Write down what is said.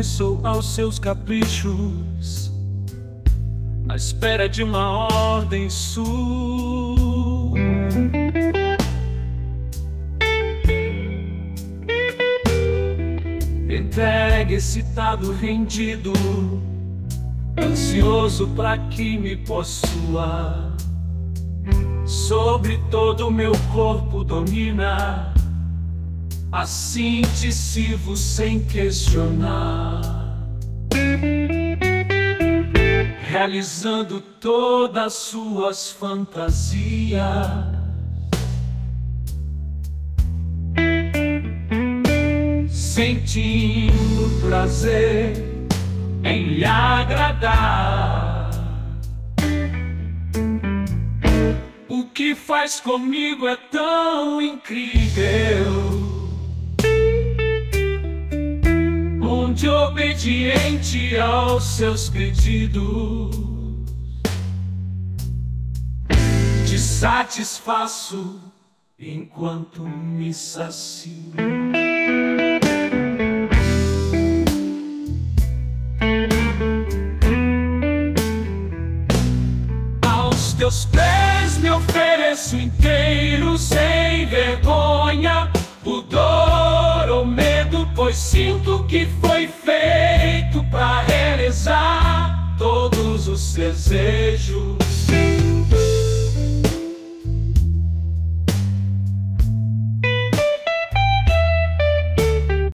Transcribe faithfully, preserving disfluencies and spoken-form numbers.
submissão aos seus caprichos, à espera de uma ordem sua. Entregue, excitado, rendido, ansioso pra que me possua. Sobre todo o meu corpo domina, assim te sirvo sem questionar, realizando todas suas fantasias, sentindo prazer em lhe agradar. O que faz comigo é tão incrível, onde obediente aos seus pedidos, te satisfaço enquanto me sacio. Aos teus pés me ofereço inteiro, sem vergonha, pudor ou medo, pois sinto que foi feito